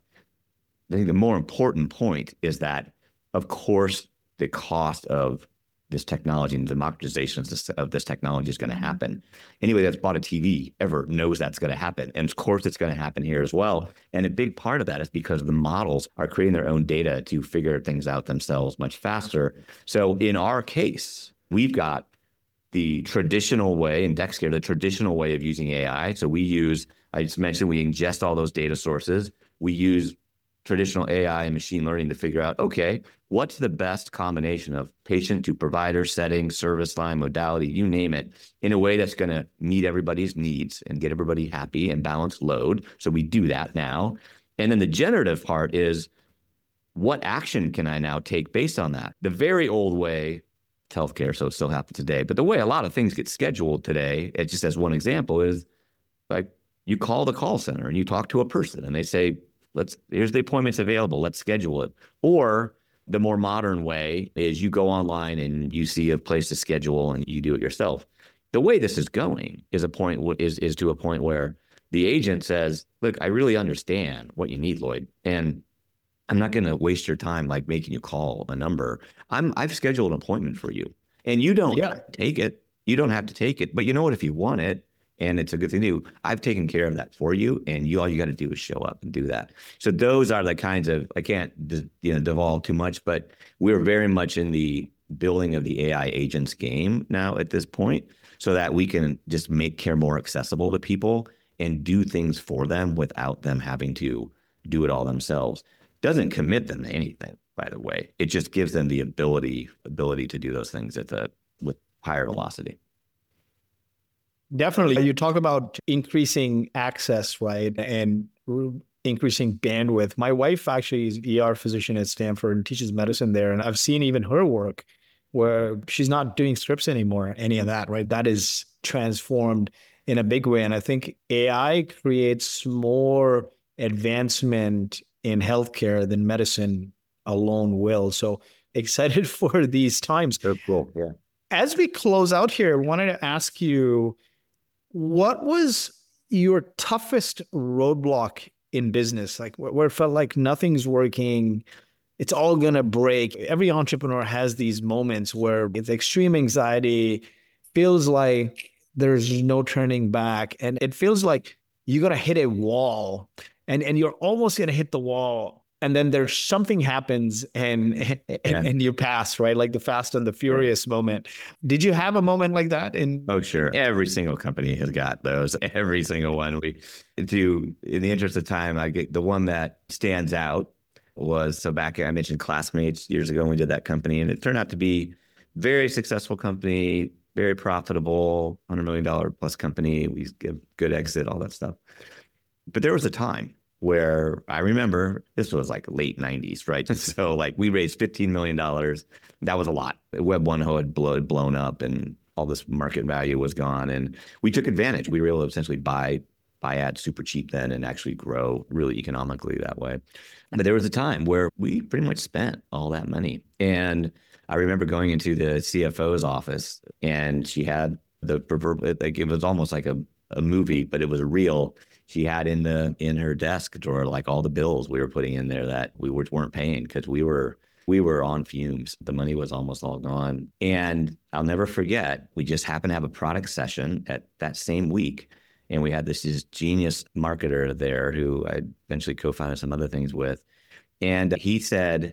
I think the more important point is that, of course, the cost of this technology and the democratization of this, of this technology is going to happen. Anybody that's bought a T V ever knows that's going to happen. And of course, it's going to happen here as well. And a big part of that is because the models are creating their own data to figure things out themselves much faster. So in our case, we've got the traditional way in DexCare, the traditional way of using A I. So we use, I just mentioned, we ingest all those data sources. We use traditional A I and machine learning to figure out, okay, what's the best combination of patient to provider setting, service line, modality, you name it, in a way that's going to meet everybody's needs and get everybody happy and balance load. So we do that now. And then the generative part is, what action can I now take based on that? The very old way, healthcare, so it still happens today, but the way a lot of things get scheduled today, it just as one example, is like you call the call center and you talk to a person and they say, let's, here's the appointments available, let's schedule it. Or the more modern way is you go online and you see a place to schedule and you do it yourself. The way this is going is a point is is to a point where the agent says, look, I really understand what you need, Lloyd, and I'm not going to waste your time like making you call a number. I'm I've scheduled an appointment for you, and you don't Yeah. take it. You don't have to take it, but you know what? If you want it, and it's a good thing to do, I've taken care of that for you, and you all you got to do is show up and do that. So those are the kinds of, I can't you know devolve too much, but we're very much in the building of the A I agents game now at this point, so that we can just make care more accessible to people and do things for them without them having to do it all themselves. Doesn't commit them to anything, by the way. It just gives them the ability ability to do those things at the with higher velocity. Definitely. You talk about increasing access, right? And increasing bandwidth. My wife actually is an E R physician at Stanford and teaches medicine there. And I've seen even her work where she's not doing scripts anymore, any of that, right? That is transformed in a big way. And I think A I creates more advancement in healthcare than medicine alone will. So excited for these times. So cool. Yeah. As we close out here, I wanted to ask you, what was your toughest roadblock in business? Like where it felt like nothing's working, it's all going to break. Every entrepreneur has these moments where it's extreme anxiety, feels like there's no turning back. And it feels like you're going to hit a wall. And and you're almost going to hit the wall, and then there's something happens, and and, Yeah. and you pass, right? Like the Fast and the Furious moment. Did you have a moment like that? In Oh, sure. Every single company has got those. Every single one. We to in the interest of time, I get the one that stands out was so back I mentioned Classmates years ago when we did that company, and it turned out to be very successful company, very profitable, one hundred million dollars plus company. We give good exit, all that stuff. But there was a time where I remember this was like late nineties, right? So like we raised fifteen million dollars. That was a lot. Web one had blown, blown up and all this market value was gone. And we took advantage. We were able to essentially buy, buy ads super cheap then and actually grow really economically that way. But there was a time where we pretty much spent all that money. And I remember going into the C F O's office and she had the, like it was almost like a, a movie, but it was real. She had in the in her desk drawer like all the bills we were putting in there that we were, weren't paying because we were we were on fumes. The money was almost all gone. And I'll never forget, we just happened to have a product session at that same week. And we had this, this genius marketer there who I eventually co-founded some other things with. And he said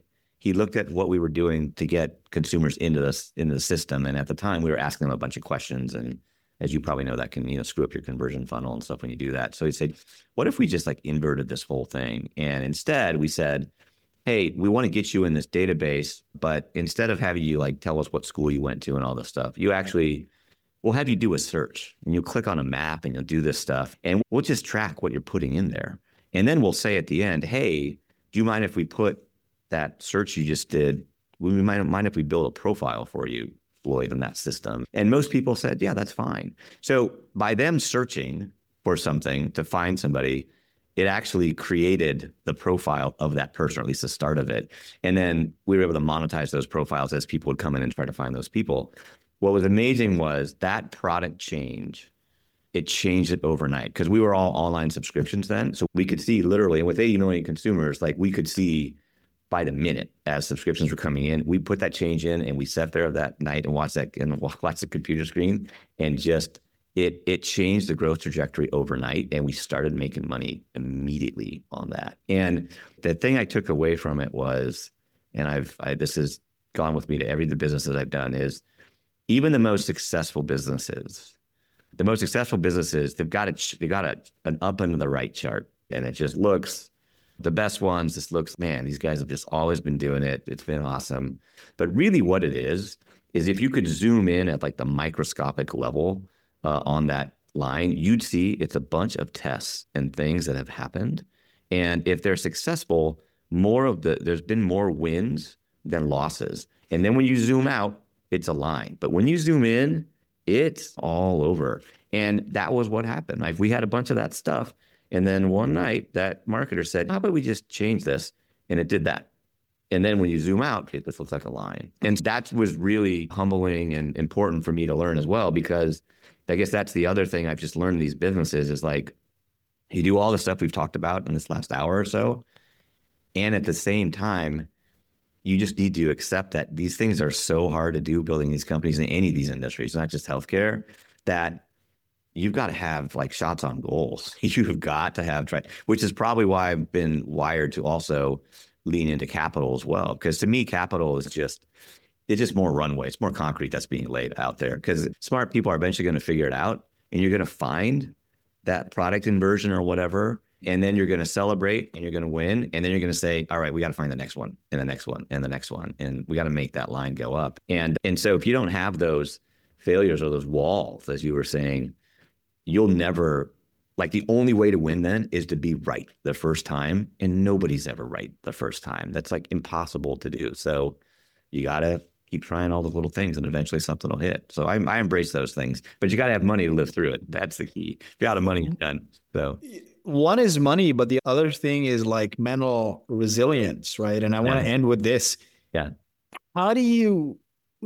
he looked at what we were doing to get consumers into this into the system. And at the time, we were asking them a bunch of questions. And as you probably know, that can, you know, screw up your conversion funnel and stuff when you do that. So he said, what if we just like inverted this whole thing? And instead we said, hey, we want to get you in this database, but instead of having you like tell us what school you went to and all this stuff, you actually, we'll have you do a search and you'll click on a map and you'll do this stuff and we'll just track what you're putting in there. And then we'll say at the end, hey, do you mind if we put that search you just did, we might mind if we build a profile for you, Floyd, in that system? And most people said, yeah, that's fine. So by them searching for something to find somebody, it actually created the profile of that person, or at least the start of it. And then we were able to monetize those profiles as people would come in and try to find those people. What was amazing was that product change, it changed it overnight because we were all online subscriptions then. So we could see literally, and with eighty million consumers, like we could see by the minute as subscriptions were coming in. We put that change in and we sat there that night and watched that and watched the computer screen and just It it changed the growth trajectory overnight, and we started making money immediately on that. And the thing I took away from it was, and I've I, this has gone with me to every the businesses I've done, is even the most successful businesses, the most successful businesses, they've got a they got a, an up and to the right chart, and it just looks the best ones. Just looks, man, these guys have just always been doing it. It's been awesome. But really, what it is is if you could zoom in at like the microscopic level. Uh, on that line, you'd see it's a bunch of tests and things that have happened. And if they're successful, more of the, there's been more wins than losses. And then when you zoom out, it's a line. But when you zoom in, it's all over. And that was what happened. Like we had a bunch of that stuff. And then one night that marketer said, how about we just change this? And it did that. And then when you zoom out, it just looks like a line. And that was really humbling and important for me to learn as well, because I guess that's the other thing I've just learned in these businesses is like, you do all the stuff we've talked about in this last hour or so. And at the same time, you just need to accept that these things are so hard to do, building these companies in any of these industries, not just healthcare, that you've got to have like shots on goals. You've got to have, try, which is probably why I've been wired to also lean into capital as well. Because to me, capital is just, it's just more runway. It's more concrete that's being laid out there because smart people are eventually going to figure it out and you're going to find that product inversion or whatever. And then you're going to celebrate and you're going to win. And then you're going to say, all right, we got to find the next one and the next one and the next one. And we got to make that line go up. And, and so if you don't have those failures or those walls, as you were saying, you'll never, like the only way to win then is to be right the first time. And nobody's ever right the first time. That's like impossible to do. So you got to keep trying all the little things and eventually something will hit. So I, I embrace those things, but you got to have money to live through it. That's the key. If you're out of money, you're done. So one is money, but the other thing is like mental resilience, right? And I want to Yeah. end with this. Yeah. How do you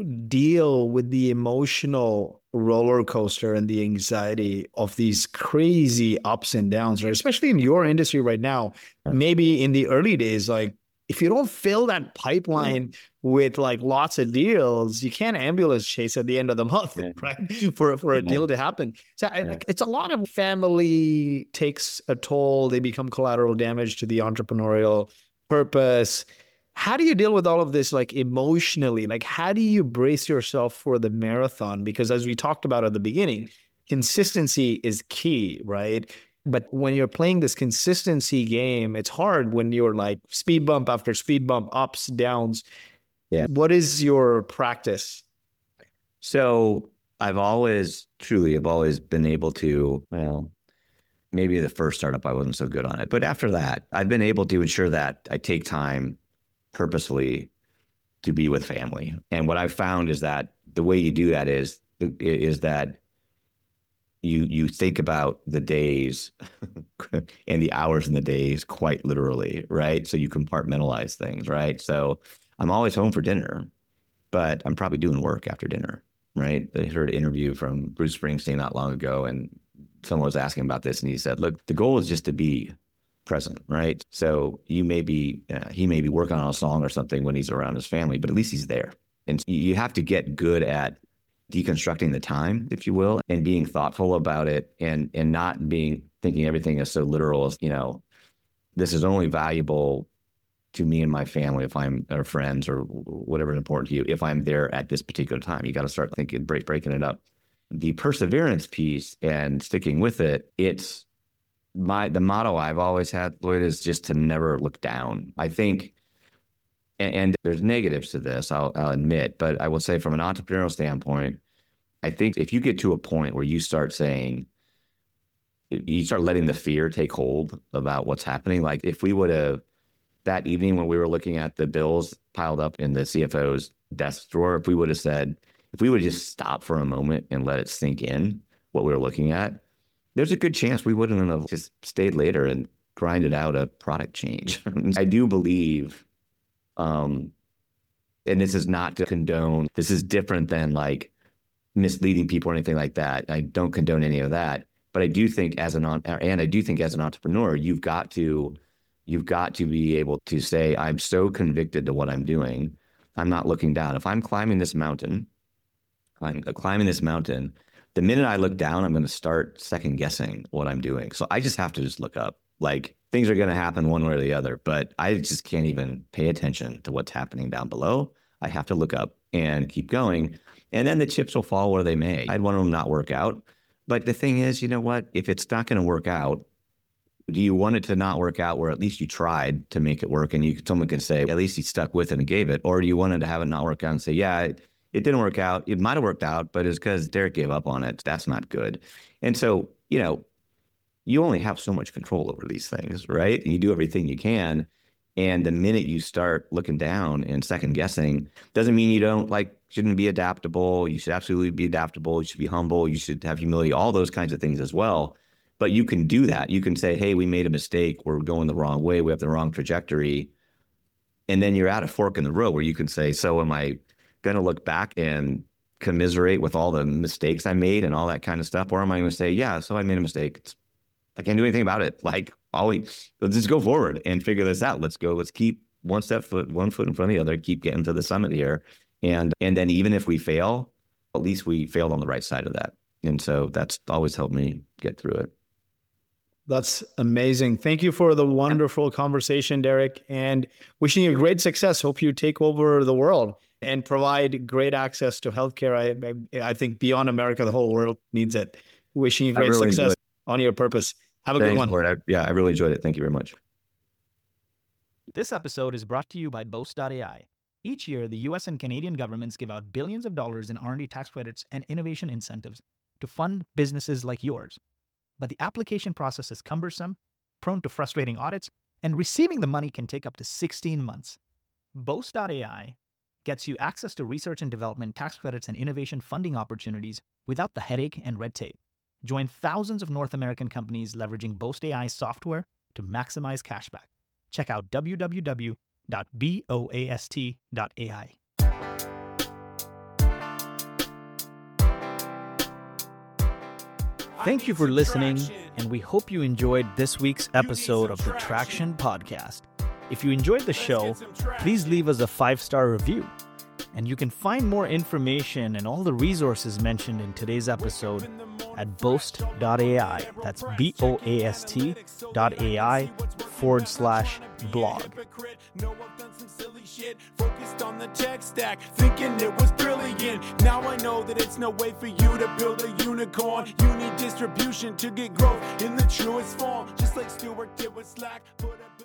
deal with the emotional roller coaster and the anxiety of these crazy ups and downs, right? Especially in your industry right now, maybe in the early days, like if you don't fill that pipeline with like lots of deals, you can't ambulance chase at the end of the month, Yeah. right? For, for a Yeah. deal to happen. So I, Yeah. it's a lot of family takes a toll. They become collateral damage to the entrepreneurial purpose. How do you deal with all of this, like emotionally? Like, how do you brace yourself for the marathon? Because as we talked about at the beginning, consistency is key, right? But when you're playing this consistency game, it's hard when you're like speed bump after speed bump, ups, downs. Yeah. What is your practice? So I've always, truly, I've always been able to, well, maybe the first startup I wasn't so good on it. But after that, I've been able to ensure that I take time purposefully to be with family. And what I've found is that the way you do that is, is that you you think about the days and the hours in the days quite literally, right? So you compartmentalize things, right? So I'm always home for dinner, but I'm probably doing work after dinner, right? I heard an interview from Bruce Springsteen not long ago, and someone was asking about this, and he said, look, the goal is just to be present, right? So you may be, uh, he may be working on a song or something when he's around his family, but at least he's there. And you have to get good at deconstructing the time, if you will, and being thoughtful about it, and and not being thinking everything is so literal as, you know, this is only valuable to me and my family, if I'm, or friends or whatever is important to you, if I'm there at this particular time. You got to start thinking, break, breaking it up. The perseverance piece and sticking with it, it's my, the motto I've always had, Lloyd, is just to never look down. I think, and, and there's negatives to this, I'll, I'll admit, but I will say from an entrepreneurial standpoint, I think if you get to a point where you start saying, you start letting the fear take hold about what's happening. Like if we would have, that evening when we were looking at the bills piled up in the C F O's desk drawer, if we would have said, if we would have just stopped for a moment and let it sink in what we were looking at, there's a good chance we wouldn't have just stayed later and grinded out a product change. I do believe, um, and this is not to condone, this is different than like misleading people or anything like that. I don't condone any of that. But I do think as an, and I do think as an entrepreneur, you've got to, you've got to be able to say, I'm so convicted to what I'm doing. I'm not looking down. If I'm climbing this mountain, I'm climbing this mountain, the minute I look down, I'm going to start second guessing what I'm doing. So I just have to just look up. Like things are going to happen one way or the other, but I just can't even pay attention to what's happening down below. I have to look up and keep going. And then the chips will fall where they may. I had one of them not work out. But the thing is, you know what? If it's not going to work out, do you want it to not work out where at least you tried to make it work and you someone can say, at least he stuck with it and gave it? Or do you want it to have it not work out and say, yeah, it, it didn't work out. It might have worked out, but it's because Derek gave up on it. That's not good. And so, you know, you only have so much control over these things, right? And you do everything you can. And the minute you start looking down and second guessing, doesn't mean you don't like, shouldn't be adaptable. You should absolutely be adaptable. You should be humble. You should have humility, all those kinds of things as well. But you can do that. You can say, hey, we made a mistake. We're going the wrong way. We have the wrong trajectory. And then you're at a fork in the road where you can say, so am I going to look back and commiserate with all the mistakes I made and all that kind of stuff? Or am I going to say, yeah, so I made a mistake. It's, I can't do anything about it. Like, always, let's just go forward and figure this out. Let's go. Let's keep one step foot, one foot in front of the other, keep getting to the summit here. And and then even if we fail, at least we failed on the right side of that. And so that's always helped me get through it. That's amazing. Thank you for the wonderful conversation, Derek, and wishing you great success. Hope you take over the world and provide great access to healthcare. I, I, I think beyond America, the whole world needs it. Wishing you great really success on your purpose. Have a Thanks, good one. Lord. I, yeah, I really enjoyed it. Thank you very much. This episode is brought to you by Boast dot A I. Each year, the U S and Canadian governments give out billions of dollars in R and D tax credits and innovation incentives to fund businesses like yours. But the application process is cumbersome, prone to frustrating audits, and receiving the money can take up to sixteen months. Boast dot A I gets you access to research and development tax credits and innovation funding opportunities without the headache and red tape. Join thousands of North American companies leveraging Boast A I software to maximize cashback. Check out w w w dot boast dot A I. Thank you for listening, and we hope you enjoyed this week's episode of the Traction Podcast. If you enjoyed the show, please leave us a five-star review. And you can find more information and all the resources mentioned in today's episode at boast dot A I. That's B O A S T dot A I forward slash blog. Focused on the tech stack, thinking it was brilliant. Now I know that it's no way for you to build a unicorn. You need distribution to get growth in the truest form. Just like Stuart did with Slack. Put a